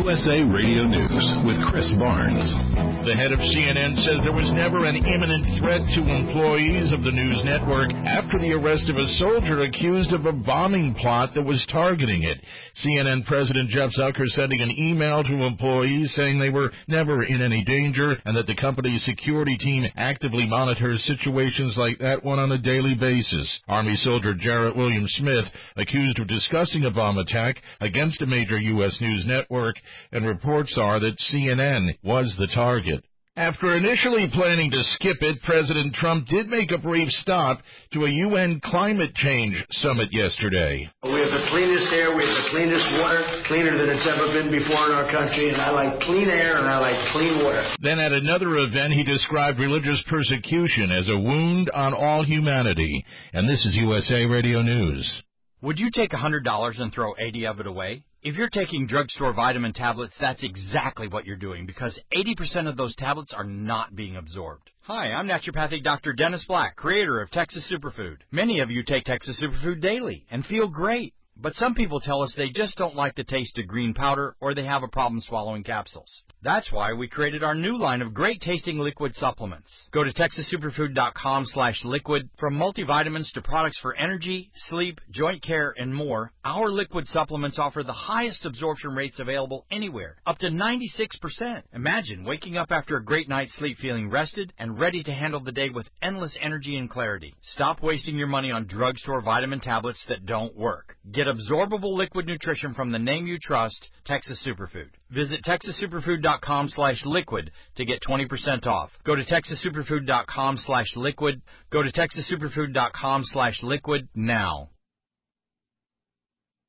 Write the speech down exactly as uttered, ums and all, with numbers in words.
S A Radio News with Chris Barnes. The head of C N N says there was never an imminent threat to employees of the news network after the arrest of a soldier accused of a bombing plot that was targeting it. C N N President Jeff Zucker sending an email to employees saying they were never in any danger and that the company's security team actively monitors situations like that one on a daily basis. Army soldier Jarrett William Smith accused of discussing a bomb attack against a major U S news network, and reports are that C N N was the target. After initially planning to skip it, President Trump did make a brief stop to a U N climate change summit yesterday. We have the cleanest air, we have the cleanest water, cleaner than it's ever been before in our country, and I like clean air and I like clean water. Then at another event, he described religious persecution as a wound on all humanity. And this is U S A Radio News. Would you take one hundred dollars and throw eighty of it away? If you're taking drugstore vitamin tablets, that's exactly what you're doing, because eighty percent of those tablets are not being absorbed. Hi, I'm naturopathic Doctor Dennis Black, creator of Texas Superfood. Many of you take Texas Superfood daily and feel great. But some people tell us they just don't like the taste of green powder or they have a problem swallowing capsules. That's why we created our new line of great-tasting liquid supplements. Go to texas superfood dot com slash liquid. From multivitamins to products for energy, sleep, joint care, and more, our liquid supplements offer the highest absorption rates available anywhere, up to ninety-six percent. Imagine waking up after a great night's sleep feeling rested and ready to handle the day with endless energy and clarity. Stop wasting your money on drugstore vitamin tablets that don't work. Get absorbable liquid nutrition from the name you trust, Texas Superfood. Visit texas superfood dot com slash liquid to get twenty percent off. Go to texas superfood dot com slash liquid. Go to texas superfood dot com slash liquid now.